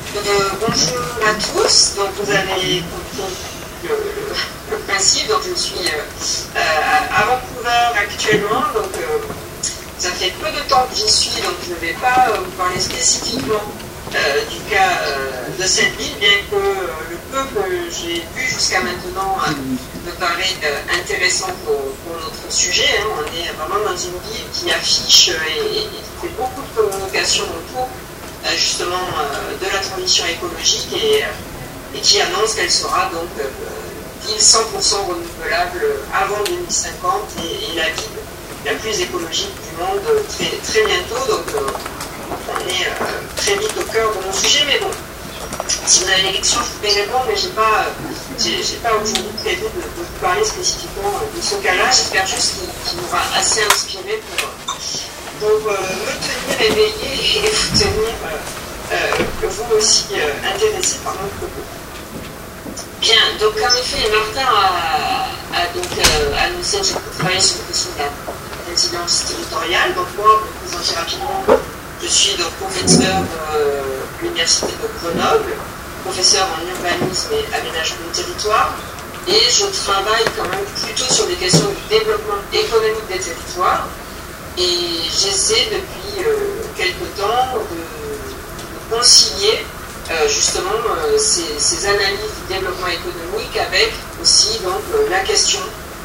Bonjour à tous. Donc vous avez compris le principe. Donc je suis à Vancouver actuellement. Donc ça fait peu de temps que j'y suis, donc je ne vais pas vous parler spécifiquement du cas de cette ville, bien que le peu que j'ai vu jusqu'à maintenant me paraît intéressant pour notre sujet. Hein. On est vraiment dans une ville qui affiche et qui fait beaucoup de communication autour justement de la transition écologique et qui annonce qu'elle sera donc ville 100% renouvelable avant 2050 et la ville la plus écologique du monde très, très bientôt. Donc on est très vite au cœur de mon sujet, mais bon, si vous avez des questions, je pourrais répondre, mais j'ai pas aujourd'hui prévu de vous parler spécifiquement de ce cas-là. J'espère juste qu'il m'aura assez inspiré pour me tenir éveillé et vous tenir vous aussi intéressé par mon propos. Bien, donc en effet, Martin a donc annoncé que j'ai travaillé sur la question de la résilience territoriale. Donc moi, pour vous présenter rapidement, je suis donc professeur de l'Université de Grenoble, professeur en urbanisme et aménagement du territoire, et je travaille quand même plutôt sur des questions de développement économique des territoires. Et j'essaie depuis quelque temps de concilier justement ces analyses du développement économique avec aussi donc la question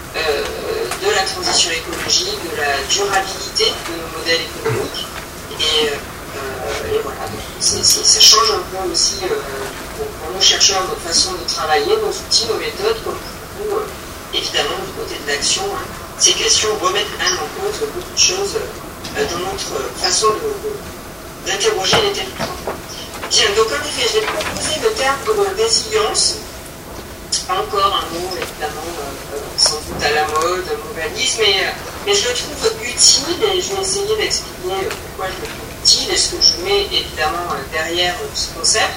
de la transition écologique, de la durabilité de nos modèles économiques. Et voilà, ça change un peu aussi pour nos chercheurs notre façon de travailler, nos outils, nos méthodes, comme pour nous, évidemment, du côté de l'action. Hein. Ces questions remettent quand même en cause beaucoup de choses dans notre façon d'interroger les territoires. Bien, donc en effet, je vais proposer le terme de résilience. Encore un mot, évidemment, sans doute à la mode, mondialisme, mais je le trouve utile et je vais essayer d'expliquer pourquoi je le trouve utile et ce que je mets évidemment derrière ce concept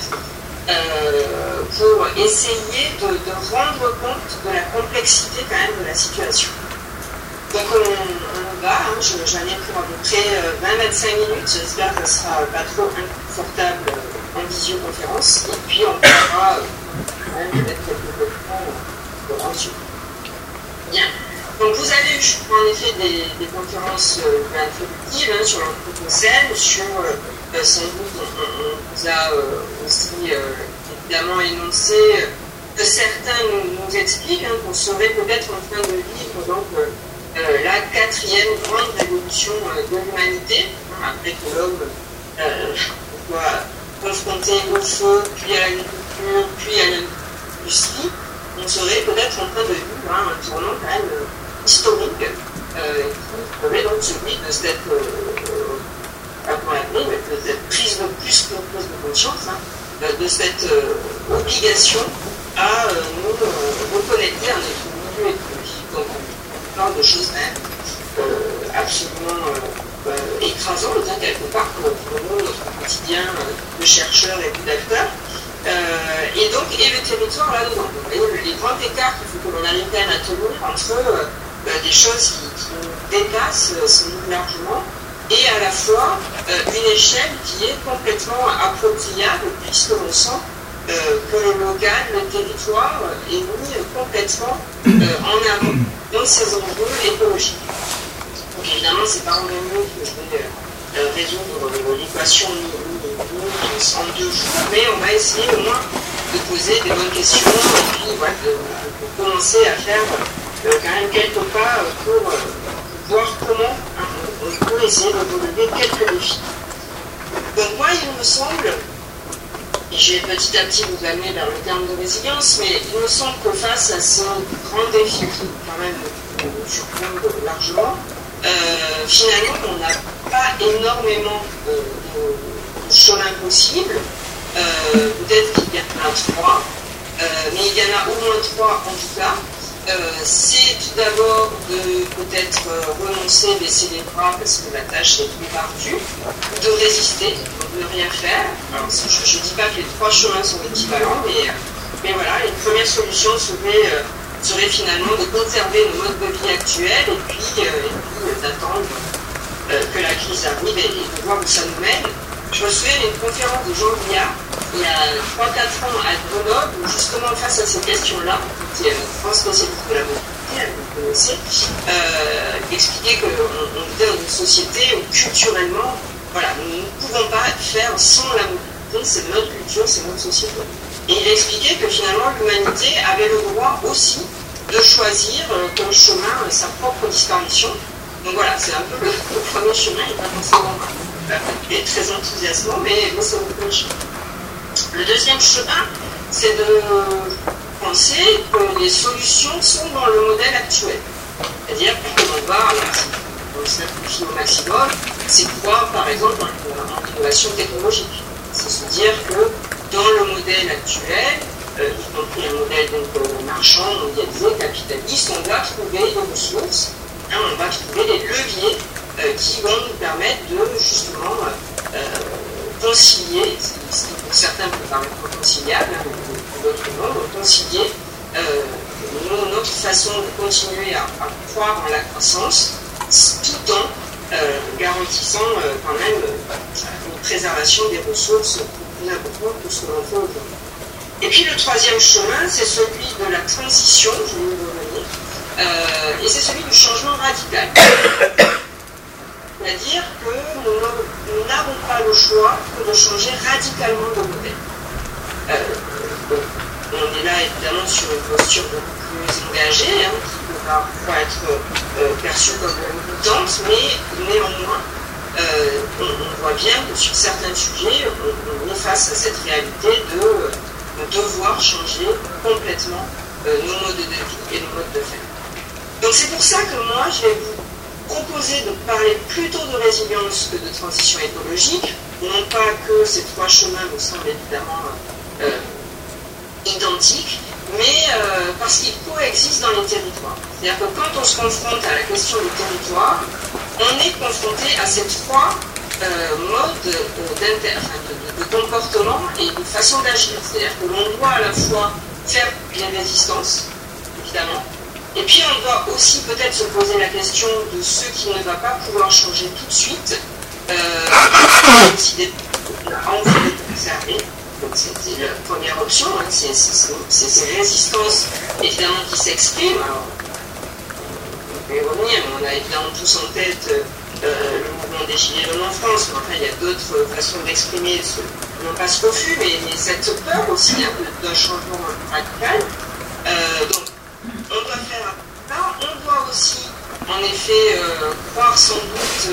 pour essayer de rendre compte de la complexité quand même de la situation. Donc on va, hein, j'en ai pour à peu près 20-25 minutes, j'espère que ce ne sera pas trop inconfortable en visioconférence, et puis on pourra quand même mettre quelques documents ensuite. Bien, donc vous avez eu en effet des conférences introductives hein, sur l'anthropocène, sur sans doute on vous a aussi évidemment énoncé que certains nous expliquent hein, qu'on serait peut-être en train de vivre donc la quatrième grande révolution de l'humanité, hein, après que l'homme soit confronté au feu, puis à l'agriculture, puis à l'industrie, on serait peut-être en train de vivre hein, un tournant quand même historique qui serait donc celui de cette prise de conscience, hein, de cette obligation à nous reconnecter à notre milieu écologique. Donc on parle de choses même absolument écrasantes, hein, quelque part pour nous, notre quotidien de chercheurs et d'acteurs. Et le territoire là-dedans. Vous voyez les grands écarts qu'il faut que l'on arrive quand même à tenir entre des choses qui nous dépassent sans doute largement et à la fois une échelle qui est complètement appropriable puisque l'on sent que le local, le territoire est mis complètement en avant dans ces enjeux écologiques. Donc évidemment, c'est pas en même mot que je vais résoudre l'équation en 2 jours, mais on va essayer au moins de poser des bonnes questions et puis voilà, de commencer à faire quand même quelques pas pour voir comment on peut essayer de relever quelques défis. Donc moi, il me semble, et je vais petit à petit vous amener vers le terme de résilience, mais il me semble que face à ce grand défi qui quand même nous surplombe largement, finalement, on n'a pas énormément de chemin possible. Peut-être qu'il y en a 3, mais il y en a au moins 3 en tout cas. C'est tout d'abord de peut-être renoncer, baisser les bras parce que la tâche est plus ardue, de résister, de ne rien faire. Alors, je ne dis pas que les 3 chemins sont équivalents, mais voilà, une première solution serait finalement de conserver nos modes de vie actuels et puis d'attendre que la crise arrive et de voir où ça nous mène. Je me souviens d'une conférence de Jean Viard il y a 3-4 ans à Grenoble, où justement face à ces questions-là, qui est un grand spécialiste de la mobilité, vous connaissez, expliquait qu'on vivait dans une société où culturellement, voilà, nous ne pouvons pas faire sans la mobilité, c'est notre culture, c'est notre société. Et il expliquait que finalement l'humanité avait le droit aussi de choisir comme chemin sa propre disparition. Donc voilà, c'est un peu le premier chemin, il n'est pas forcément très enthousiasmant, mais c'est le premier chemin. Le deuxième chemin, c'est de penser que les solutions sont dans le modèle actuel. C'est-à-dire qu'on va, on simplifie au maximum, c'est quoi, par exemple, l'innovation technologique. C'est se dire que dans le modèle actuel, y compris un modèle donc, marchand, mondialisé, capitaliste, on va trouver des ressources, hein, on va trouver des leviers qui vont nous permettre de justement concilier, ce qui pour certains peut paraître inconciliable, hein, pour d'autres non, concilier notre façon de continuer à croire en la croissance tout en garantissant quand même une préservation des ressources plus importante que ce que l'on fait aujourd'hui. Et puis le troisième chemin, c'est celui de la transition, je vais y revenir, et c'est celui du changement radical. C'est-à-dire que nous n'avons pas le choix que de changer radicalement de modèle. On est là évidemment sur une posture beaucoup plus engagée, hein, qui peut parfois être perçue comme militante, mais néanmoins, on voit bien que sur certains sujets, on est face à cette réalité de devoir changer complètement nos modes de vie et nos modes de faire. Donc c'est pour ça que moi, je vais vous proposer de parler plutôt de résilience que de transition écologique, non pas que ces trois chemins me semblent évidemment identiques, mais parce qu'ils coexistent dans les territoires. C'est-à-dire que quand on se confronte à la question du territoire, on est confronté à ces trois modes de comportement et de façon d'agir. C'est-à-dire que l'on doit à la fois faire des résistances, évidemment, et puis on doit aussi peut-être se poser la question de ce qui ne va pas pouvoir changer tout de suite, décider à envie de conserver. Donc c'était la première option, hein, c'est ces résistances évidemment qui s'expriment. Alors, on peut y revenir, on a évidemment tous en tête le mouvement des Gilets jaunes en France, mais enfin il y a d'autres façons d'exprimer non pas ce refus, mais cette peur aussi hein, d'un changement radical. Donc on doit faire ça, on doit aussi en effet croire sans doute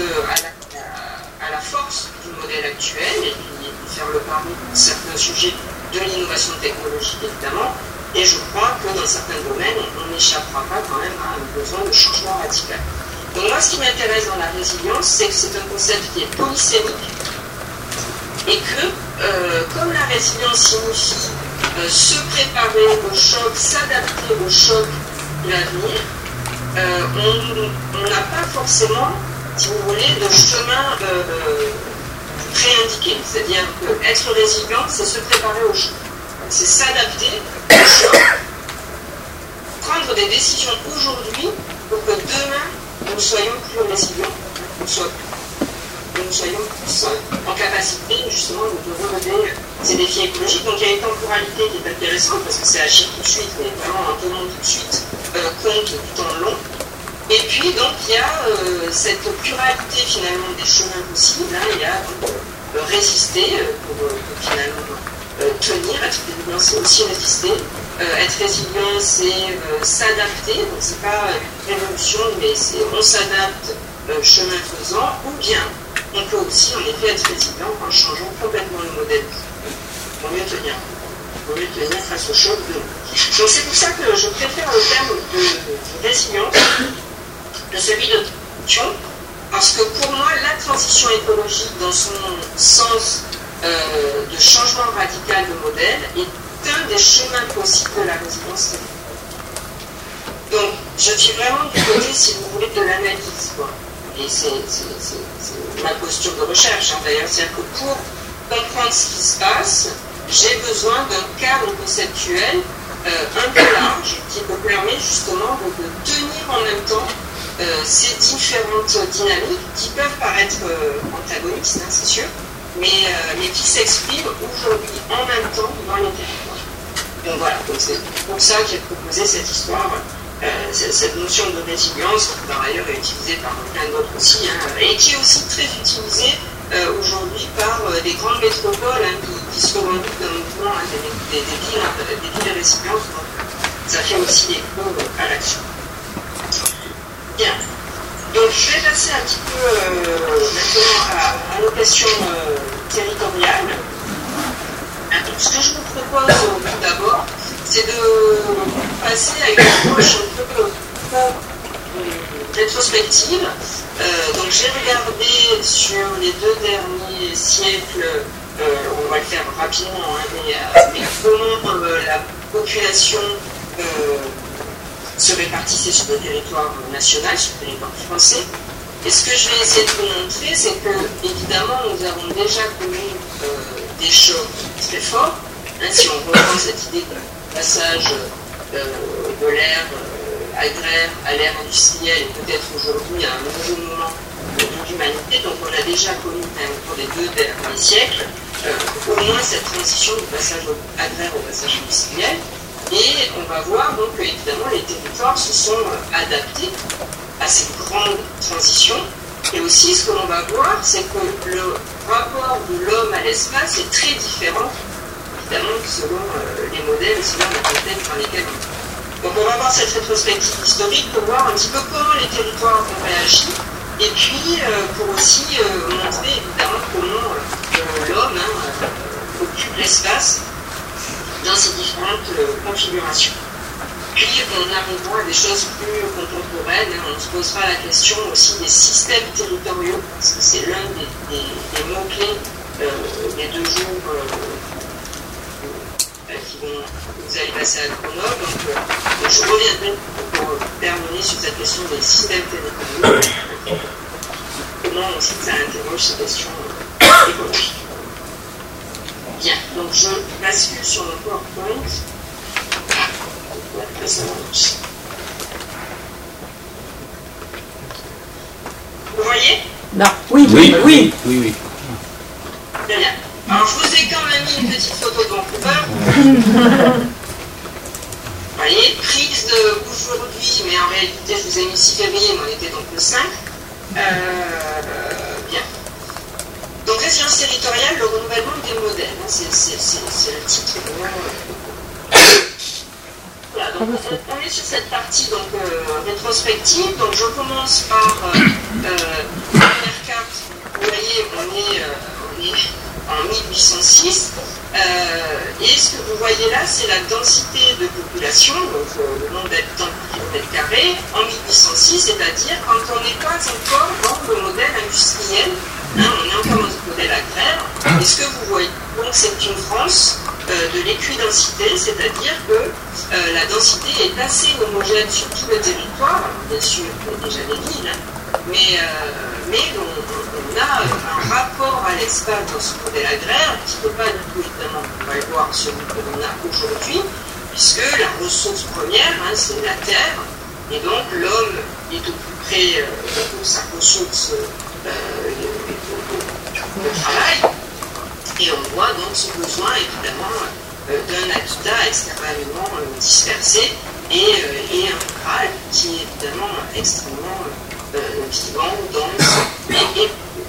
à la force du modèle actuel et puis faire le pari pour certains sujets de l'innovation technologique évidemment, et je crois que dans certains domaines on n'échappera pas quand même à un besoin de changement radical. Donc moi ce qui m'intéresse dans la résilience, c'est que c'est un concept qui est polysémique et que comme la résilience signifie se préparer au choc, s'adapter au choc de l'avenir, on n'a pas forcément, si vous voulez, de chemin préindiqué. C'est-à-dire qu'être résilient, c'est se préparer au choc. C'est s'adapter au choc, prendre des décisions aujourd'hui pour que demain, nous soyons plus résilients, nous soyons plus en capacité justement de relever ces défis écologiques. Donc il y a une temporalité qui est intéressante parce que c'est agir tout de suite, mais vraiment en tenant tout de suite compte du temps long. Et puis donc il y a cette pluralité finalement des chemins possibles. Hein. Il y a donc, résister pour finalement tenir, être résilient c'est aussi résister. Être résilient c'est s'adapter, donc c'est pas une révolution mais c'est on s'adapte chemin faisant, ou bien on peut aussi en effet être résilient en changeant complètement le modèle pour mieux tenir face au choc de nous. Donc c'est pour ça que je préfère le terme de résilience de celui de transition, parce que pour moi la transition écologique dans son sens de changement radical de modèle est un des chemins possibles de la résilience. Donc je suis vraiment du côté, si vous voulez, de l'analyse, quoi. Et c'est ma posture de recherche, hein, d'ailleurs, c'est-à-dire que pour comprendre ce qui se passe, j'ai besoin d'un cadre conceptuel un peu large qui me permet justement de tenir en même temps ces différentes dynamiques qui peuvent paraître antagonistes, hein, c'est sûr, mais qui s'expriment aujourd'hui en même temps dans les territoires. Donc voilà, c'est pour ça que j'ai proposé cette histoire, cette notion de résilience, qui par ailleurs est utilisée par plein d'autres aussi, et qui est aussi très utilisée aujourd'hui par des grandes métropoles qui se revendiquent d'un mouvement des villes résilientes. Donc ça fait aussi écho à l'action. Bien. Donc je vais passer un petit peu maintenant à nos questions territoriales. Donc, ce que je vous propose tout d'abord, c'est de passer à une approche un peu rétrospective. Donc j'ai regardé sur les 2 derniers siècles, on va le faire rapidement, mais comment la population se répartissait sur le territoire national, sur le territoire français. Et ce que je vais essayer de vous montrer, c'est que, évidemment, nous avons déjà connu des chocs très forts. Si on reprend cette idée de passage de l'ère agraire à l'ère industrielle, et peut-être aujourd'hui à un nouveau moment de l'humanité, donc on a déjà connu au cours des 2 derniers siècles, au moins cette transition du passage agraire au passage industriel. Et on va voir donc que, évidemment, les territoires se sont adaptés à cette grande transition. Et aussi, ce que l'on va voir, c'est que le rapport de l'homme à l'espace est très différent, évidemment, selon les modèles et selon les contextes dans lesquels on vit. Donc on va voir cette rétrospective historique pour voir un petit peu comment les territoires ont réagi, et puis pour aussi montrer, évidemment, comment l'homme occupe l'espace dans ces différentes configurations. Puis on arrivera à des choses plus contemporaines, on se posera la question aussi des systèmes territoriaux, parce que c'est l'un des mots-clés des 2 jours vous allez passer à Grenoble. Donc je reviendrai pour terminer sur cette question des systèmes territoriaux, comment aussi ça interroge ces questions écologiques. Bien, donc je bascule sur le PowerPoint. Vous voyez? Non. Oui. Très bien. Alors je vous ai quand même mis une petite photo de Vancouver. Vous voyez, prise d'aujourd'hui, mais en réalité je vous ai mis 6 février, mais on était donc le 5. Bien. Donc résilience territoriale, le renouvellement des modèles, c'est le titre. Voilà, donc on est sur cette partie donc, rétrospective. Donc je commence par la première carte. Vous voyez, on est en 1806. Et ce que vous voyez là, c'est la densité de population, donc le nombre d'habitants par kilomètre carré, en 1806, c'est-à-dire quand on n'est pas encore dans le modèle industriel, on est encore dans le modèle agraire. Et ce que vous voyez, donc, c'est une France de l'équidensité, c'est-à-dire que la densité est assez homogène sur tout le territoire. Alors, bien sûr, il y a déjà des villes, mais on a un rapport à l'espace dans ce modèle agraire qui ne peut pas du tout, évidemment, on va le voir, celui que l'on a aujourd'hui, puisque la ressource première, c'est la terre, et donc l'homme est au plus près de sa ressource de travail, et on voit donc ce besoin, évidemment, d'un habitat extrêmement dispersé et un rural qui est évidemment extrêmement vivant, dense et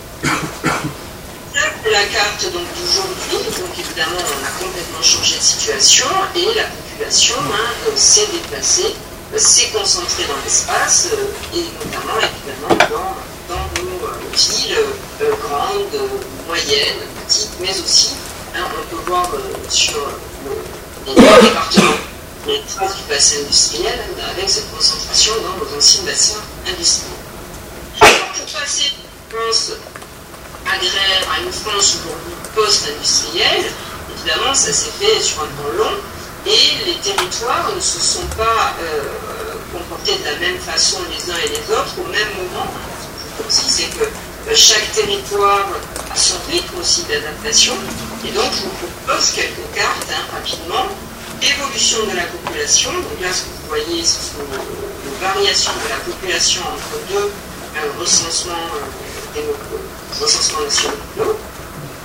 la carte d'aujourd'hui, donc évidemment on a complètement changé de situation et la population s'est déplacée, s'est concentrée dans l'espace et notamment évidemment dans nos villes grandes, moyennes, petites, mais aussi on peut voir sur les départements les traces du bassin industriel avec cette concentration dans nos anciens bassins industriels. Alors, pour passer de France agraire à une France aujourd'hui post-industrielle, évidemment ça s'est fait sur un temps long et les territoires ne se sont pas comportés de la même façon les uns et les autres au même moment. Ce que je dis, c'est que chaque territoire a son rythme aussi d'adaptation et donc je vous propose quelques cartes rapidement. Évolution de la population, donc là ce que vous voyez ce sont les variations de la population entre deux recensements nationaux.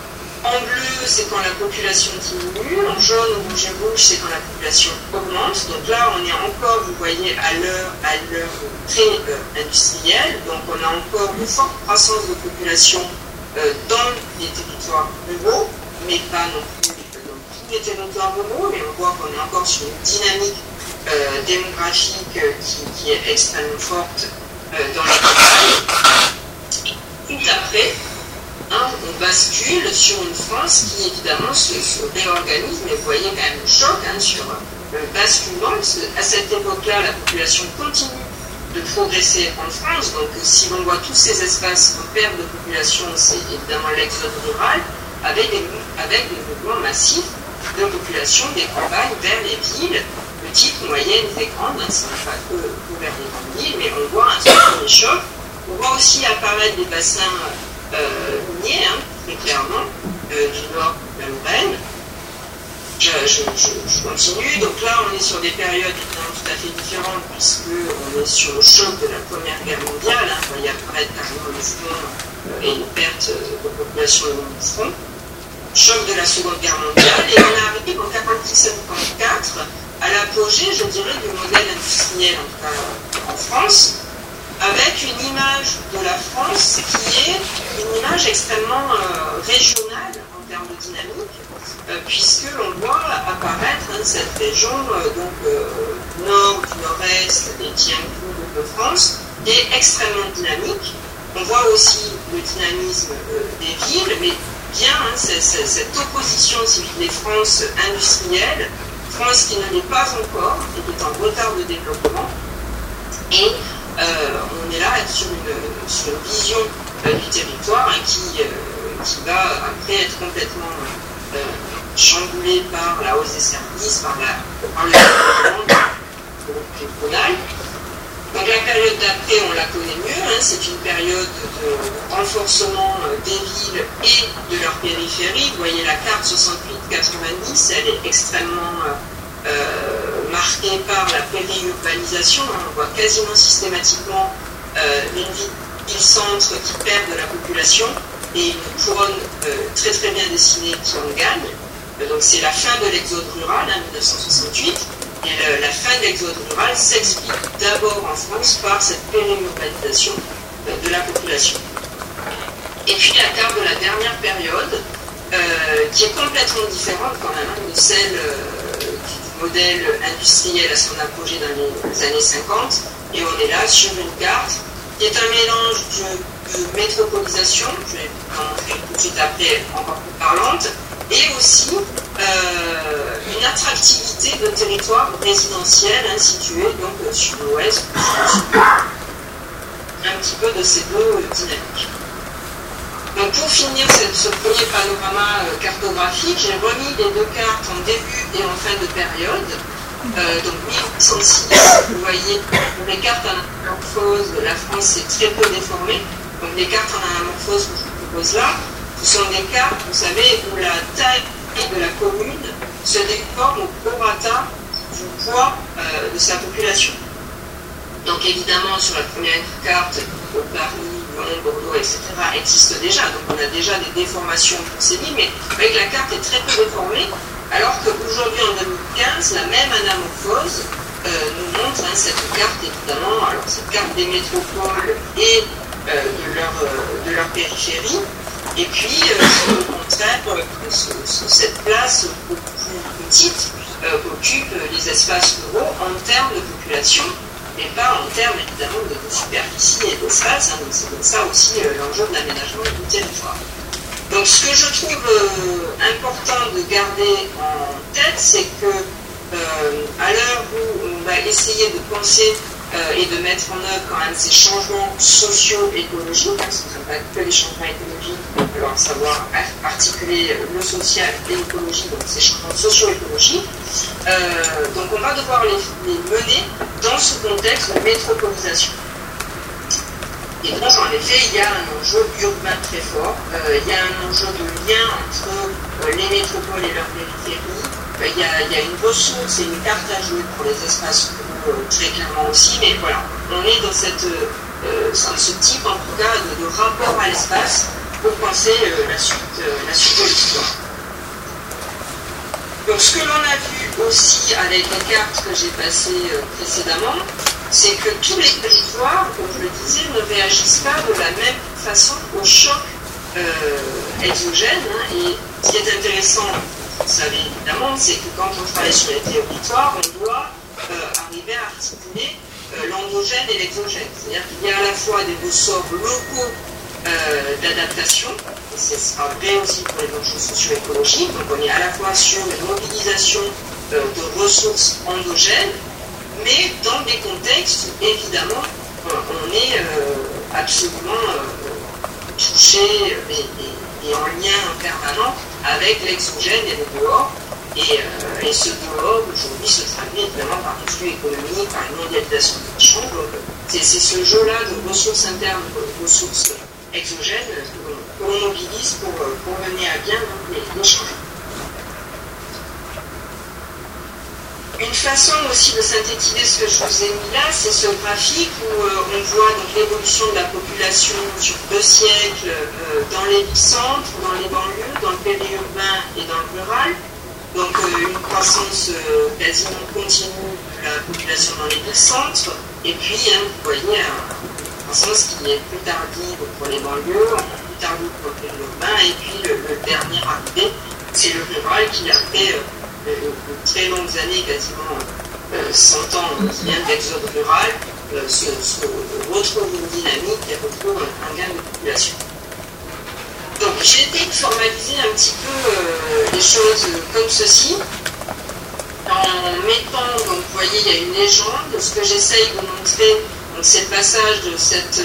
En bleu, c'est quand la population diminue. En jaune, rouge et rouge, c'est quand la population augmente. Donc là, on est encore, vous voyez, à l'heure pré-industrielle. Donc on a encore une forte croissance de population dans les territoires ruraux, mais pas non plus dans tous les territoires ruraux. Mais on voit qu'on est encore sur une dynamique démographique qui est extrêmement forte dans les campagnes. Tout après, on bascule sur une France qui évidemment se réorganise, mais vous voyez quand même le choc sur le basculement, parce qu'à cette époque-là, la population continue de progresser en France. Donc si l'on voit tous ces espaces en perte de population, c'est évidemment l'exode rural, avec des mouvements massifs de population des campagnes vers les villes, petites, moyennes et grandes, ce n'est pas que vers les grandes villes, mais on voit un premier choc. On voit aussi apparaître des bassins miniers, très clairement, du nord de la Lorraine. Je continue. Donc là, on est sur des périodes tout à fait différentes, puisqu'on est sur le choc de la Première Guerre mondiale. Il va y apparaître carrément le front et une perte de population au long du front. Choc de la Seconde Guerre mondiale. Et on arrive en 1946-1954 à l'apogée, je dirais, du modèle industriel, en tout cas en France, avec une image de la France qui est une image extrêmement régionale en termes de dynamique, puisque l'on voit apparaître cette région nord, du nord-est et qui inclut de France, qui est extrêmement dynamique. On voit aussi le dynamisme des villes, mais bien cette opposition, si vous voulez, France industrielle, France qui ne l'est pas encore et qui est en retard de développement. Et on est là sur une vision du territoire qui va après être complètement chamboulée par la hausse des services, par le développement régional. Donc la période d'après, on la connaît mieux, c'est une période de renforcement des villes et de leur périphérie. Vous voyez la carte 68-90, elle est extrêmement marquée par la périurbanisation. On voit quasiment systématiquement une ville-centre qui perd de la population et une couronne très très bien dessinée qui en gagne. Donc c'est la fin de l'exode rural, 1968. Et la fin de l'exode rural s'explique d'abord en France par cette périurbanisation de la population. Et puis la carte de la dernière période, qui est complètement différente quand même de celle du modèle industriel à son apogée dans les années 50. Et on est là sur une carte qui est un mélange de métropolisation, je vais en montrer tout de suite après encore plus parlante, et aussi une attractivité de territoire résidentiel situé donc sur l'ouest, un petit peu de ces deux dynamiques. Donc pour finir ce premier panorama cartographique, j'ai remis les deux cartes en début et en fin de période. Donc 1806, vous voyez, les cartes en anamorphose de la France c'est très peu déformé. Donc les cartes en anamorphose que je vous propose là, ce sont des cartes, vous savez, où la taille de la commune se déforme au prorata du poids de sa population. Donc évidemment, sur la première carte, Paris, Lyon, Bordeaux, etc. existent déjà. Donc on a déjà des déformations pour ces lignes, mais avec la carte est très peu déformée, alors qu'aujourd'hui, en 2015, la même anamorphose nous montre cette carte, évidemment, alors cette carte des métropoles et de leur périphérie. Et puis, au contraire, cette place beaucoup plus petite occupe les espaces ruraux en termes de population, et pas en termes évidemment de superficie et d'espace. Donc c'est comme ça aussi l'enjeu de l'aménagement du territoire. Donc ce que je trouve important de garder en tête, c'est que à l'heure où on va essayer de penser et de mettre en œuvre quand même ces changements socio-écologiques, ce ne sont pas que les changements écologiques, il va falloir savoir articuler le social et l'écologie, donc ces changements socio-écologiques. Donc on va devoir les mener dans ce contexte de métropolisation. Et donc en effet, il y a un enjeu urbain très fort, il y a un enjeu de lien entre les métropoles et leurs périphéries, il y a une ressource et une carte à jouer pour les espaces très clairement aussi, mais voilà, on est dans ce type en tout cas de rapport à l'espace pour penser la suite de l'histoire. Donc ce que l'on a vu aussi avec les cartes que j'ai passées précédemment, c'est que tous les territoires, comme je le disais, ne réagissent pas de la même façon au choc exogène. Et ce qui est intéressant, vous savez évidemment, c'est que quand on travaille sur les territoires, on doit arriver à articuler l'endogène et l'exogène. C'est-à-dire qu'il y a à la fois des ressorts locaux d'adaptation, et ce sera vrai aussi pour les enjeux socio-écologiques, donc on est à la fois sur une mobilisation de ressources endogènes, mais dans des contextes où évidemment on est absolument touché et en lien permanent avec l'exogène et le dehors. Et ce dehors, aujourd'hui, se traduit évidemment par un flux économique, par une mondialisation des échanges. Donc, c'est ce jeu-là de ressources internes, de ressources exogènes que l'on mobilise pour mener à bien les changements. Une façon aussi de synthétiser ce que je vous ai mis là, c'est ce graphique où on voit l'évolution de la population sur 2 siècles dans les centres, dans les banlieues, dans le périurbain et dans le rural. Donc une croissance quasiment continue de la population dans les centres, et puis vous voyez une croissance qui est plus tardive pour les banlieues, plus tardive pour le périurbain, et puis le dernier arrivé, c'est le rural qui a fait de très longues années, quasiment 100 ans d'exode rural, se retrouve une dynamique et retrouve un gain de population. Donc j'ai été formaliser un petit peu les choses comme ceci, en mettant, donc vous voyez, il y a une légende. Ce que j'essaye de montrer, c'est le passage de cette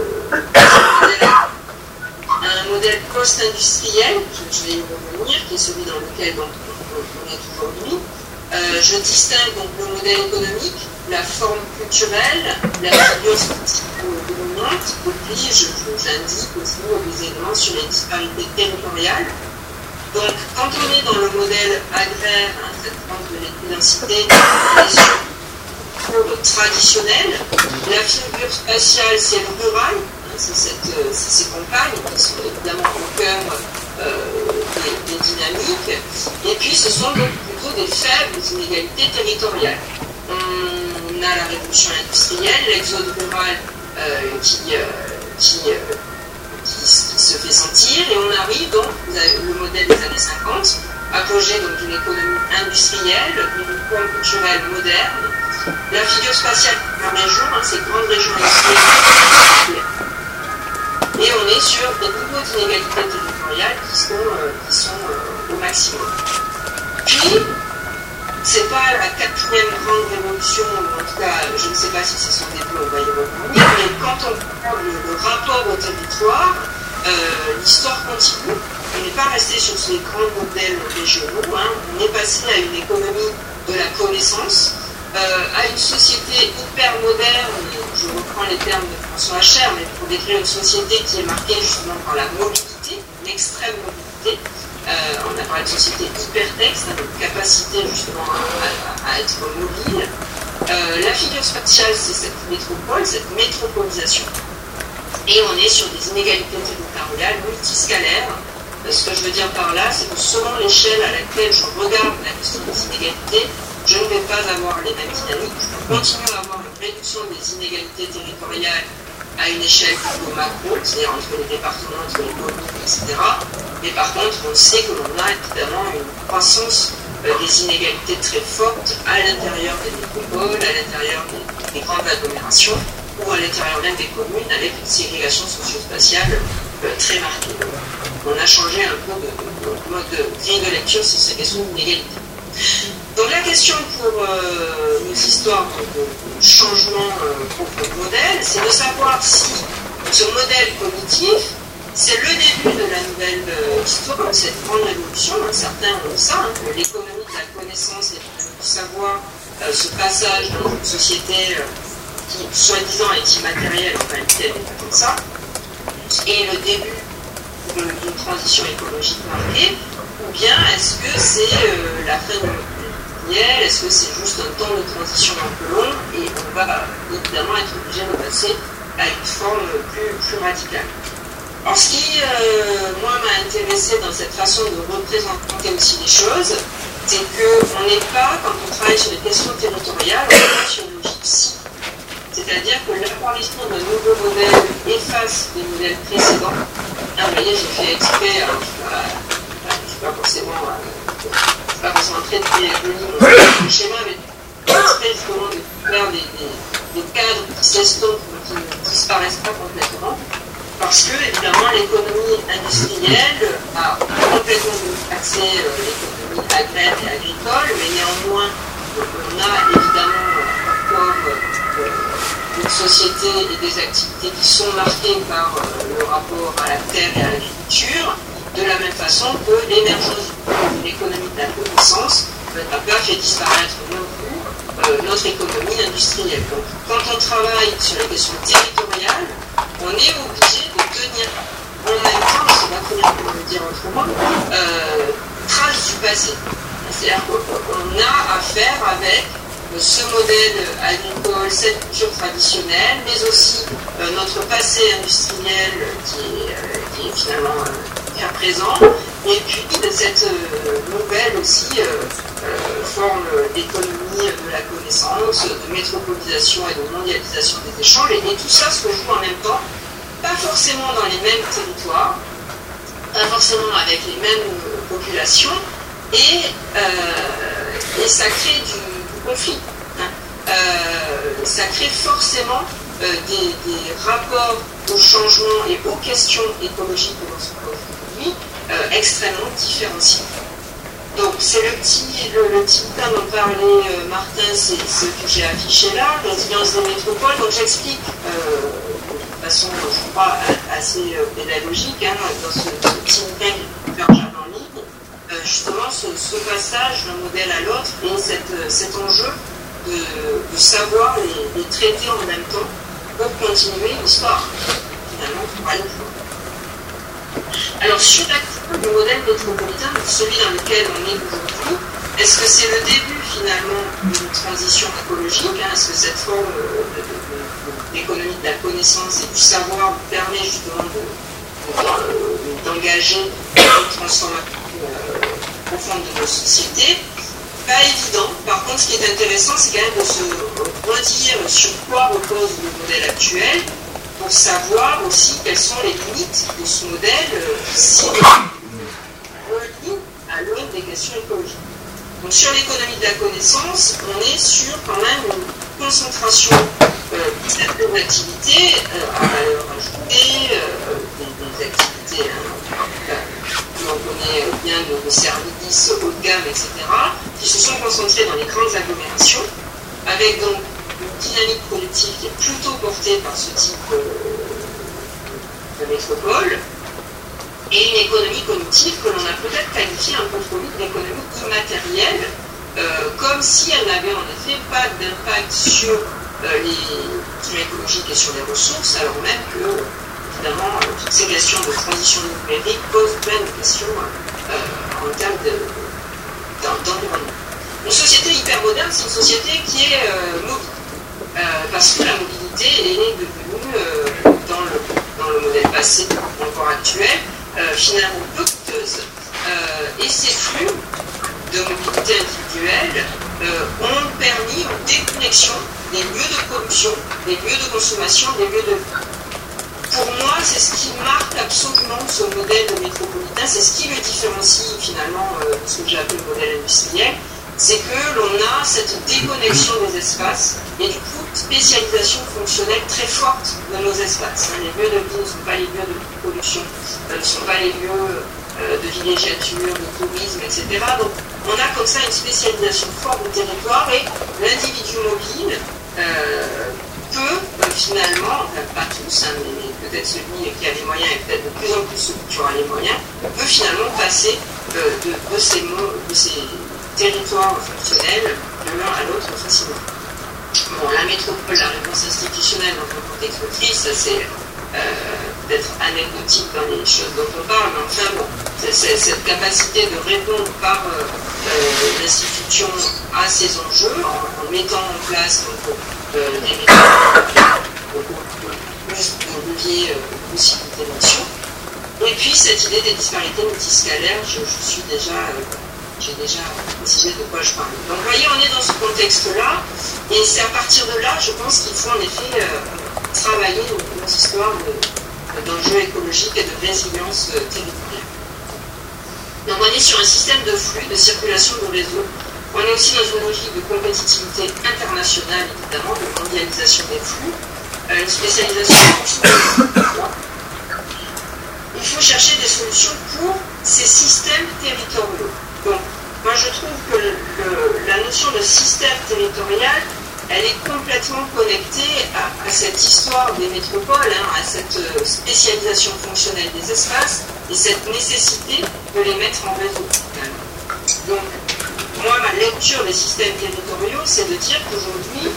un modèle post-industriel, je vais y revenir, qui est celui dans lequel donc, on est aujourd'hui. Je distingue donc le modèle économique, la forme culturelle, la figure dominante, et puis j'indique aussi des éléments sur les disparités territoriales. Donc, quand on est dans le modèle agraire, traitement de l'éco-densité, on est sur le traditionnel. La figure spatiale, c'est le rural, c'est ces campagnes qui sont évidemment au cœur des dynamiques. Et puis, ce sont donc plutôt des faibles inégalités territoriales. On a la révolution industrielle, l'exode rural qui se fait sentir, et on arrive donc, vous avez le modèle des années 50, apogée donc d'une économie industrielle, d'une forme culturelle moderne. La figure spatiale par région, ces grandes régions industrielles. Et on est sur des niveaux d'inégalité territoriale qui sont au maximum. Puis, c'est pas la 4e grande révolution, ou en tout cas, je ne sais pas si c'est son début, on va y revenir, mais quand on prend le rapport au territoire, l'histoire continue. On n'est pas resté sur ces grands modèles régionaux, on est passé à une économie de la connaissance, à une société hyper moderne, je reprends les termes de François Hacher, mais pour décrire une société qui est marquée justement par la mobilité, l'extrême mobilité. On a parlé de société hypertexte, donc capacité justement à être mobile. La figure spatiale, c'est cette métropole, cette métropolisation. Et on est sur des inégalités territoriales multiscalaires. Ce que je veux dire par là, c'est que selon l'échelle à laquelle je regarde la question des inégalités, je ne vais pas avoir les mêmes dynamiques. Je peux continuer à avoir une réduction des inégalités territoriales à une échelle plutôt macro, c'est-à-dire entre les départements, entre les communes, etc. Mais par contre, on sait que l'on a évidemment une croissance des inégalités très fortes à l'intérieur des métropoles, à l'intérieur des grandes agglomérations, ou à l'intérieur même des communes, avec une ségrégation socio-spatiale très marquée. On a changé un peu de mode de grille de lecture sur ces questions d'inégalité. Donc la question pour nos histoires de changement pour le modèle, c'est de savoir si ce modèle cognitif, c'est le début de la nouvelle histoire, de cette grande révolution. Certains ont dit ça, que l'économie de la connaissance, l'économie du savoir, ce passage dans une société qui, soi-disant, est immatérielle, en réalité, elle n'est pas comme ça, et le début d'une transition écologique marquée, ou bien est-ce que c'est la fin de l'automobile, est-ce que c'est juste un temps de transition un peu long, et on va évidemment être obligé de passer à une forme plus radicale. Alors, ce qui, moi, m'a intéressé dans cette façon de représenter aussi les choses, c'est qu'on n'est pas, quand on travaille sur les questions territoriales, on est sur une logique si. C'est-à-dire que l'apparition d'un nouveau modèle efface les modèles précédents. Là, vous voyez, j'ai fait exprès, je ne suis pas forcément très joli mon schéma, mais exprès justement de faire des cadres qui s'estompent, qui ne disparaissent pas complètement. Parce que, évidemment, l'économie industrielle a complètement accès à l'économie agraire et agricole, mais néanmoins, on a évidemment encore une société et des activités qui sont marquées par le rapport à la terre et à l'agriculture, de la même façon que l'émergence de l'économie de la connaissance n'a pas fait disparaître non plus notre économie industrielle. Donc, quand on travaille sur les questions territoriales, on est obligé de tenir en même temps, je ne sais pas très bien comment le dire autrement, trace du passé. C'est-à-dire qu'on a affaire avec ce modèle agricole, cette culture traditionnelle, mais aussi notre passé industriel qui est finalement bien présent, et puis cette nouvelle aussi forme d'économie de la connaissance, de métropolisation et de mondialisation des échanges, et tout ça se joue en même temps, pas forcément dans les mêmes territoires, pas forcément avec les mêmes populations, et ça crée du conflit. Ça crée forcément des rapports au changement et aux questions écologiques que l'on se pose aujourd'hui extrêmement différenciés. Donc c'est le petit bouquin dont parlait Martin, c'est ce que j'ai affiché là, résilience des métropoles. Donc j'explique de façon, je crois, assez pédagogique, dans ce petit bouquin qui est hébergeable en ligne, justement ce passage d'un modèle à l'autre et cet enjeu de savoir les traiter en même temps pour continuer l'histoire, finalement, pour aller plus loin. Alors, sur la question du modèle métropolitain, celui dans lequel on est aujourd'hui, est-ce que c'est le début, finalement, d'une transition écologique? Est-ce que cette forme d'économie de la connaissance et du savoir nous permet justement d'engager une transformation profonde de nos sociétés? Pas évident. Par contre, ce qui est intéressant, c'est quand même de se redire sur quoi repose le modèle actuel pour savoir aussi quelles sont les limites de ce modèle si on relie à l'aune des questions écologiques. Donc, sur l'économie de la connaissance, on est sur quand même une concentration de certaines activités à valeur ajoutée, des activités on connaît bien de services haut de gamme, etc., qui se sont concentrés dans les grandes agglomérations, avec donc une dynamique productive qui est plutôt portée par ce type de métropole, et une économie cognitive que l'on a peut-être qualifiée un peu trop vite d'économie immatérielle, comme si elle n'avait en effet pas d'impact sur les questions écologiques et sur les ressources, alors même que évidemment, toutes ces questions de transition numérique posent plein de questions en termes d'environnement. Une société hyper moderne, c'est une société qui est mobile, parce que la mobilité est devenue, dans le modèle passé, encore actuel, finalement peu coûteuse, et ces flux de mobilité individuelle ont permis une déconnexion des lieux de production, des lieux de consommation, des lieux de... Pour moi, c'est ce qui marque absolument ce modèle métropolitain, c'est ce qui le différencie finalement de ce que j'ai appelé le modèle industriel, c'est que l'on a cette déconnexion des espaces et du coup spécialisation fonctionnelle très forte de nos espaces. Les lieux de vie ne sont pas les lieux de production, ne sont pas les lieux de villégiature, de tourisme, etc. Donc on a comme ça une spécialisation forte du territoire et l'individu mobile peut finalement, pas tous, mais peut-être celui qui a les moyens et peut-être de plus en plus celui qui aura les moyens, peut finalement passer de ces territoires fonctionnels de l'un à l'autre facilement. Bon, la métropole, la réponse institutionnelle dans un contexte de crise, ça c'est peut-être anecdotique dans les choses dont on parle, mais enfin bon, c'est cette capacité de répondre par l'institution à ces enjeux en mettant en place des méthodes plus de levier de possibilités d'action. Et puis cette idée des disparités multiscalaires, j'ai déjà précisé de quoi je parle. Donc vous voyez, on est dans ce contexte-là, et c'est à partir de là, je pense qu'il faut en effet travailler nos histoires d'enjeux écologiques et de résilience territoriale. Donc on est sur un système de flux, de circulation de réseaux. On est aussi dans une logique de compétitivité internationale, évidemment, de mondialisation des flux, une spécialisation. Il faut chercher des solutions pour ces systèmes territoriaux. Donc, moi je trouve que la notion de système territorial, elle est complètement connectée à cette histoire des métropoles, à cette spécialisation fonctionnelle des espaces et cette nécessité de les mettre en réseau. Donc, moi, ma lecture des systèmes territoriaux, c'est de dire qu'aujourd'hui,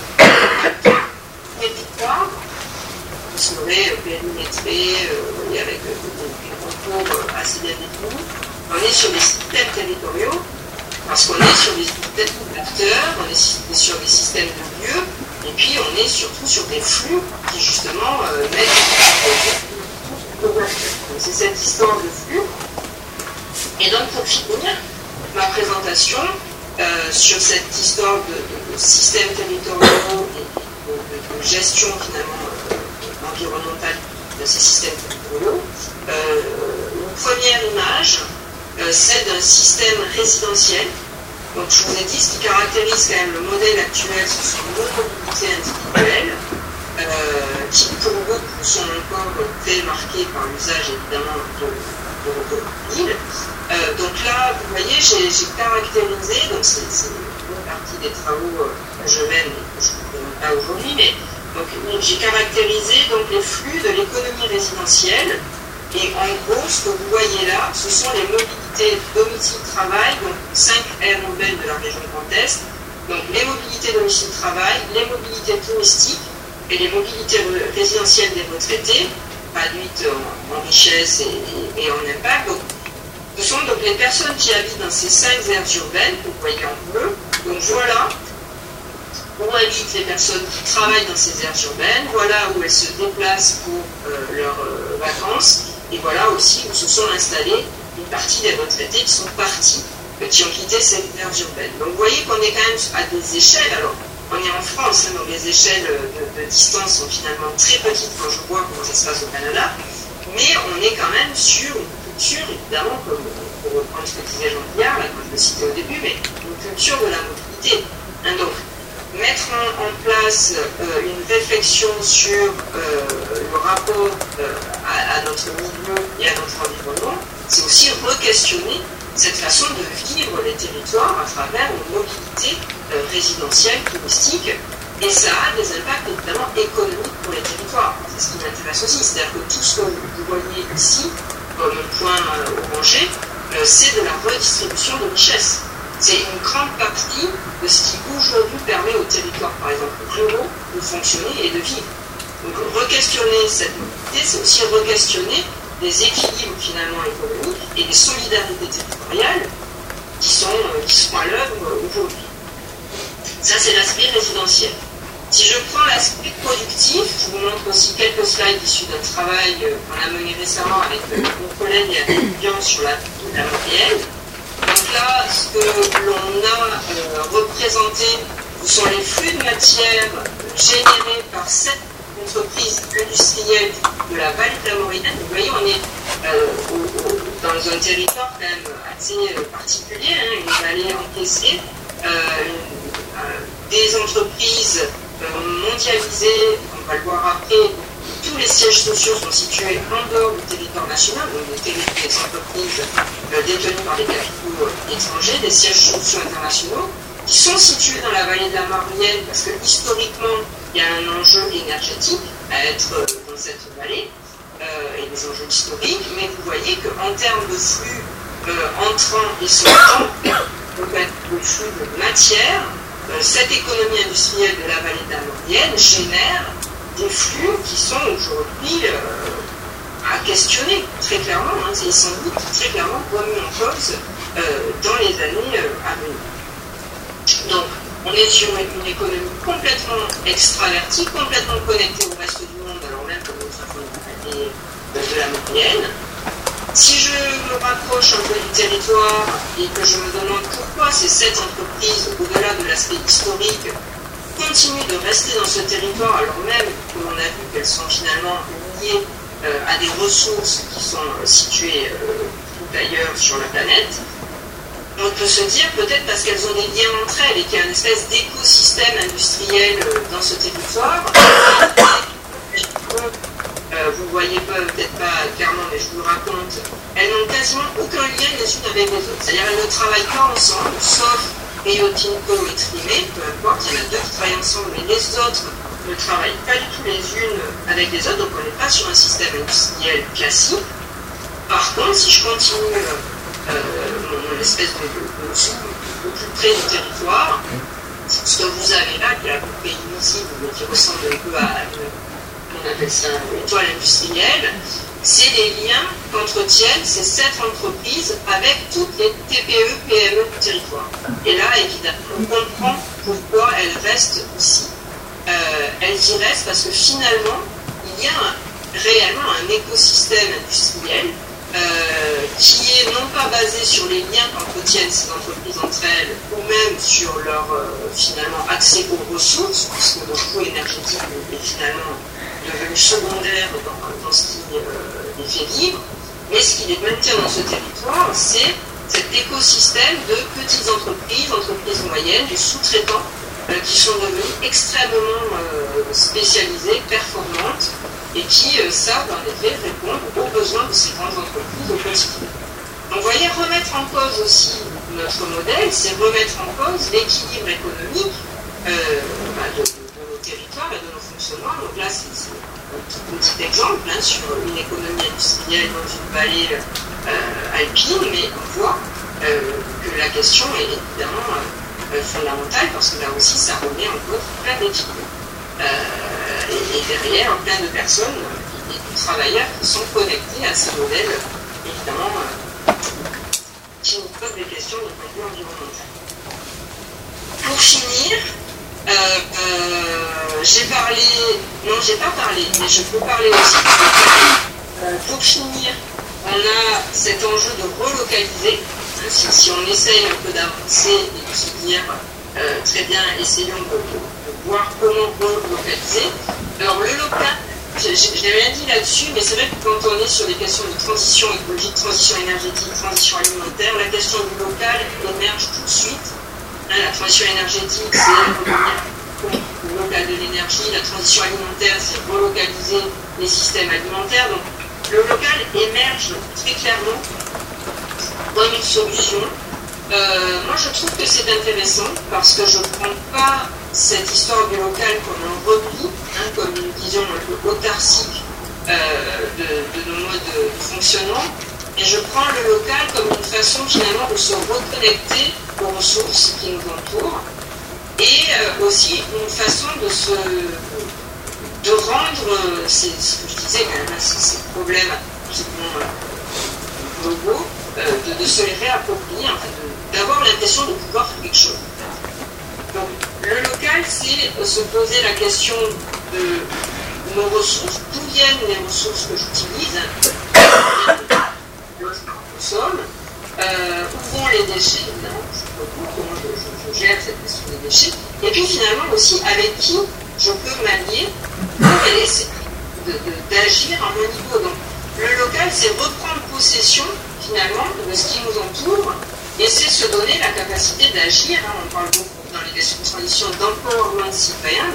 les territoires seraient périmétrés avec des contours assez bien définis. On est sur des systèmes territoriaux parce qu'on est sur des systèmes d'acteurs, on est sur des systèmes de lieux, et puis on est surtout sur des flux qui justement mettent. C'est cette histoire de flux. Et donc pour finir ma présentation sur cette histoire de systèmes territoriaux et de gestion finalement environnementale de ces systèmes territoriaux, une première image, c'est d'un système résidentiel. Donc je vous ai dit, ce qui caractérise quand même le modèle actuel, ce sont nos mobilités individuelles, qui pour beaucoup sont encore très marquées par l'usage évidemment de l'automobile. Donc là, vous voyez, j'ai caractérisé, donc c'est une partie des travaux que je mène et que je ne vous présente pas aujourd'hui, mais j'ai caractérisé donc les flux de l'économie résidentielle. Et en gros, ce que vous voyez là, ce sont les mobilités domicile-travail, donc 5 aires urbaines de la région Grand Est. Donc les mobilités domicile-travail, les mobilités touristiques et les mobilités résidentielles des retraités, traduites en richesse et en impact. Donc, ce sont donc les personnes qui habitent dans ces 5 aires urbaines, que vous voyez en bleu. Donc voilà où habitent les personnes qui travaillent dans ces aires urbaines, voilà où elles se déplacent pour leurs vacances. Et voilà aussi où se sont installés une partie des retraités qui sont partis, qui ont quitté ces aires urbaines. Donc vous voyez qu'on est quand même à des échelles, alors on est en France, donc les échelles de distance sont finalement très petites quand je vois comment ça se passe au Canada, mais on est quand même sur une culture, évidemment, comme pour reprendre ce que disait Jean Billard, là, quand je le citais au début, mais une culture de la mobilité. Donc, mettre en place une réflexion sur le rapport à notre milieu et à notre environnement, c'est aussi re-questionner cette façon de vivre les territoires à travers une mobilité résidentielle, touristique, et ça a des impacts évidemment économiques pour les territoires. C'est ce qui m'intéresse aussi, c'est-à-dire que tout ce que vous voyez ici, comme point orangé, c'est de la redistribution de richesses. C'est une grande partie de ce qui aujourd'hui permet aux territoires, par exemple ruraux, de fonctionner et de vivre. Donc re-questionner cette mobilité, c'est aussi re-questionner des équilibres finalement économiques et des solidarités territoriales qui sont à l'œuvre aujourd'hui. Ça, c'est l'aspect résidentiel. Si je prends l'aspect productif, je vous montre aussi quelques slides issus d'un travail qu'on a mené récemment avec mon collègue et un étudiant sur la moyenne. Donc là, ce que l'on a représenté, ce sont les flux de matière générés par cette entreprise industrielle de la vallée de la Maurienne. Vous voyez, on est dans un territoire quand même assez particulier, une vallée encaissée, des entreprises mondialisées, on va le voir après. Tous les sièges sociaux sont situés en dehors du territoire national, donc des entreprises détenues par des capitaux étrangers, des sièges sociaux internationaux, qui sont situés dans la vallée de la Maurienne, parce que historiquement, il y a un enjeu énergétique à être dans cette vallée, et des enjeux historiques, mais vous voyez qu'en termes de flux entrants et sortants, donc le flux de matière, cette économie industrielle de la vallée de la Maurienne génère des flux qui sont aujourd'hui à questionner très clairement, ils sont très clairement remis en cause dans les années à venir. Donc, on est sur une économie complètement extravertie, complètement connectée au reste du monde, alors même que notre façon de la moyenne. Si je me rapproche un peu du territoire et que je me demande pourquoi ces 7 entreprises, au-delà de l'aspect historique, continuent de rester dans ce territoire alors même que l'on a vu qu'elles sont finalement liées à des ressources qui sont situées tout ailleurs sur la planète, on peut se dire peut-être parce qu'elles ont des liens entre elles et qu'il y a une espèce d'écosystème industriel dans ce territoire. Vous ne voyez peut-être pas clairement, mais je vous le raconte, elles n'ont quasiment aucun lien les unes avec les autres. C'est-à-dire elles ne travaillent pas ensemble, sauf Rio Tinto et Trimé, peu importe, il y en a 2 qui travaillent ensemble, mais les autres ne travaillent pas du tout les unes avec les autres, donc on n'est pas sur un système industriel classique. Par contre, si je continue mon espèce de au plus près du territoire, ce que vous avez là, qui est à peu près invisible, mais qui ressemble un peu à on appelle ça une étoile industrielle, c'est les liens qu'entretiennent ces 7 entreprises avec toutes les TPE, PME du territoire. Et là, évidemment, on comprend pourquoi elles restent ici. Elles y restent parce que finalement, il y a réellement un écosystème industriel qui est non pas basé sur les liens qu'entretiennent ces entreprises entre elles ou même sur leur finalement accès aux ressources, puisque le coût énergétique est finalement devenu secondaire dans ce qui les fait vivre, mais ce qui les maintient dans ce territoire, c'est cet écosystème de petites entreprises, entreprises moyennes, des sous-traitants qui sont devenus extrêmement spécialisées, performantes, et qui savent en effet répondre aux besoins de ces grandes entreprises au quotidien. Donc vous voyez, remettre en cause aussi notre modèle, c'est remettre en cause l'équilibre économique de nos territoires et de nos fonctionnements. Donc là, c'est un petit exemple sur une économie industrielle dans une vallée alpine, mais on voit que la question est évidemment fondamentale parce que là aussi, ça remet en cause plein d'équilibres. Et derrière, plein de personnes et de travailleurs qui sont connectés à ces modèles, évidemment, qui nous posent des questions de point de vue environnemental. Pour finir, j'ai pas parlé, mais je peux parler aussi. Pour finir, on a cet enjeu de relocaliser. Si on essaye un peu d'avancer et de se dire, très bien, essayons de voir comment relocaliser. Alors le local, je n'ai rien dit là-dessus, mais c'est vrai que quand on est sur des questions de transition écologique, transition énergétique, transition alimentaire, la question du local émerge tout de suite. La transition énergétique, c'est le local de l'énergie, la transition alimentaire, c'est relocaliser les systèmes alimentaires. Donc le local émerge très clairement comme une solution. Moi, je trouve que c'est intéressant parce que je ne prends pas cette histoire du local comme un repli, comme une vision un peu autarcique de nos modes de fonctionnement, et je prends le local comme une façon finalement de se reconnecter aux ressources qui nous entourent, et aussi une façon de rendre ce que je disais quand même, ces problèmes globaux, de se les réapproprier, en fait, d'avoir l'impression de pouvoir faire quelque chose. Donc, le local, c'est se poser la question de nos ressources, d'où viennent les ressources que j'utilise, où consomme, où vont les déchets, évidemment, comment je gère cette question des déchets, et puis finalement aussi avec qui je peux m'allier pour essayer d'agir à mon niveau. Donc, le local, c'est reprendre possession finalement de ce qui nous entoure, et c'est se donner la capacité d'agir. On parle beaucoup dans les questions de transition d'empowerment citoyen,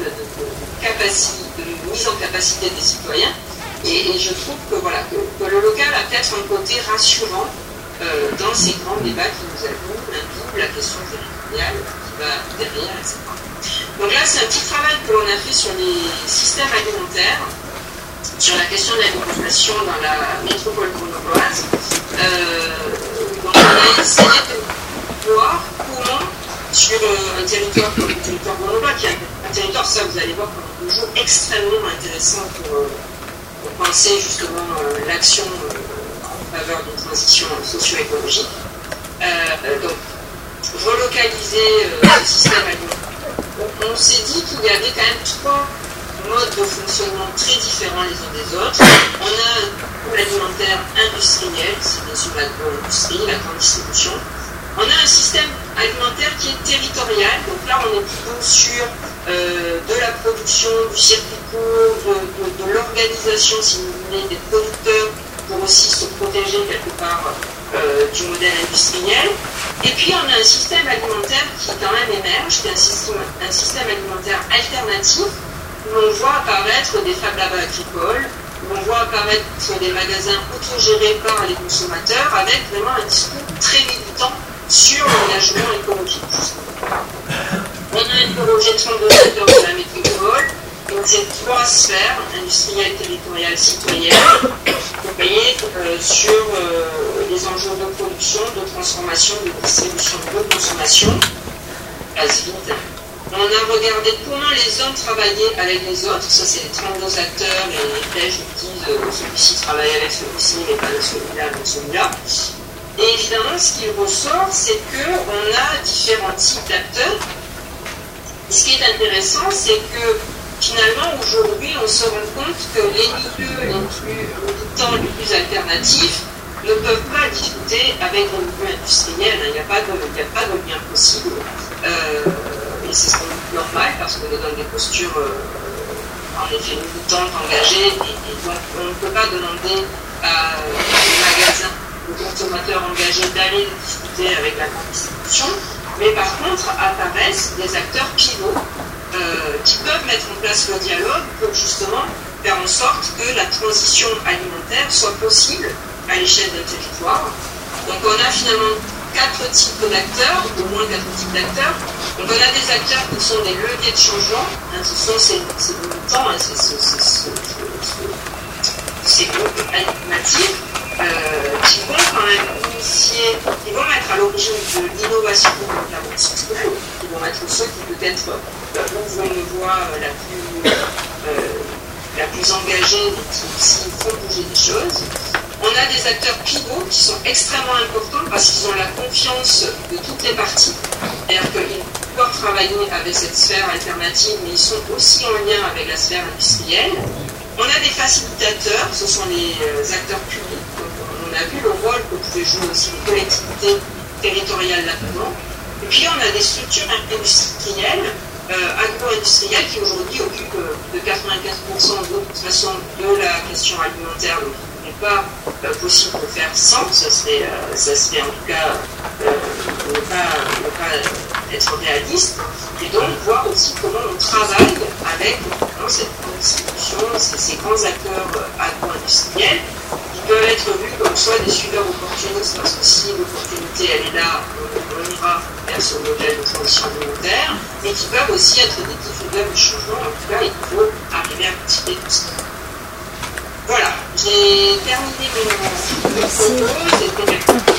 de mise en capacité des citoyens, et je trouve que, voilà, que le local a peut-être un côté rassurant dans ces grands débats qui nous impliquent la question territoriale qui va derrière, etc. Donc là, c'est un petit travail que l'on a fait sur les systèmes alimentaires, sur la question de l'alimentation dans la métropole grenobloise. Donc on a essayé de voir comment, sur un territoire comme le territoire grenoblois, qui est un territoire, ça vous allez voir, toujours extrêmement intéressant pour penser justement l'action en faveur d'une transition socio-écologique. Donc, relocaliser ce système alimentaire. On s'est dit qu'il y avait quand même 3 modes de fonctionnement très différents les uns des autres. On a un pool alimentaire industriel, c'est bien sûr l'agro-industrie, la grande distribution. On a un système alimentaire qui est territorial, donc là on est plutôt sur de la production, du circuit court, de l'organisation, si vous voulez, des producteurs pour aussi se protéger quelque part du modèle industriel. Et puis on a un système alimentaire qui quand même émerge, qui est un système alimentaire alternatif, où on voit apparaître des Fab Labs agricoles, où on voit apparaître des magasins autogérés par les consommateurs, avec vraiment un discours très militant sur l'engagement écologique. On a interrogé 32 acteurs de la métropole, donc c'est 3 sphères, industrielle, territoriale, citoyenne, sur les enjeux de production, de transformation, de distribution, de consommation. Passe vite. On a regardé comment les hommes travaillaient avec les autres, ça c'est les 32 acteurs, et les flèches nous disent celui-ci travaille avec celui-ci, mais pas avec celui-là, avec celui-là. Et évidemment, ce qui ressort, c'est qu'on a différents types d'acteurs. Ce qui est intéressant, c'est que finalement, aujourd'hui, on se rend compte que les milieux les plus militants, les plus alternatifs, ne peuvent pas discuter avec les milieux industriels. Il n'y a pas de lien possible. Et c'est sans doute normal, parce qu'on est dans des postures, en effet, militantes, engagées, et donc on ne peut pas demander à des magasins, aux consommateurs engagés d'aller discuter avec la grande distribution. Mais par contre, apparaissent des acteurs pivots qui peuvent mettre en place le dialogue pour justement faire en sorte que la transition alimentaire soit possible à l'échelle d'un territoire. Donc on a finalement 4 types d'acteurs, au moins 4 types d'acteurs. Donc on a des acteurs qui sont des leviers de changement, ce sont ces militants, ces groupes alternatifs qui vont quand même initier, qui vont mettre à l'origine de l'innovation de la sociale, qui vont être ceux qui peut-être ouvrent une voie la plus engagée et qui aussi font bouger des choses. On a des acteurs pivots qui sont extrêmement importants parce qu'ils ont la confiance de toutes les parties. C'est-à-dire qu'ils peuvent travailler avec cette sphère alternative, mais ils sont aussi en lien avec la sphère industrielle. On a des facilitateurs, ce sont les acteurs publics. Donc, on a vu le rôle que pouvaient jouer aussi les collectivités territoriales là-dedans. Et puis on a des structures industrielles, agro-industrielles, qui aujourd'hui occupent de 95% de toute façon de la question alimentaire. Donc, il n'est pas possible de faire sans, ça serait en tout cas ne pas être réaliste. Et donc voir aussi comment on travaille avec cette distribution, ces grands acteurs agro-industriels qui peuvent être vus comme soit des suiveurs opportunistes, parce que si l'opportunité elle est là, on ira vers ce modèle de transition alimentaire, mais qui peuvent aussi être des diffuseurs de changement. En tout cas, il faut arriver à anticiper tout ça. Voilà, j'ai terminé mon propos. C'était